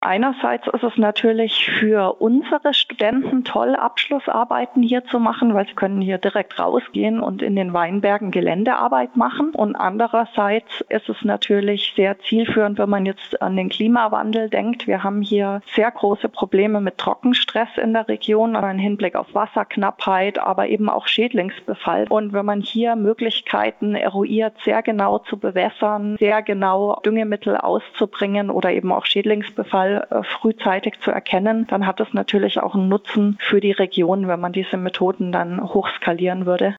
Einerseits ist es natürlich für unsere Studenten toll, Abschlussarbeiten hier zu machen, weil sie können hier direkt rausgehen und in den Weinbergen Geländearbeit machen. Und andererseits ist es natürlich sehr zielführend, wenn man jetzt an den Klimawandel denkt. Wir haben hier sehr große Probleme mit Trockenstress in der Region, im Hinblick auf Wasserknappheit, aber eben auch Schädlingsbefall. Und wenn man hier Möglichkeiten eruiert, sehr genau zu bewässern, sehr genau Düngemittel auszubringen oder eben auch Schädlingsbefall frühzeitig zu erkennen, dann hat es natürlich auch einen Nutzen für die Region, wenn man diese Methoden dann hochskalieren würde.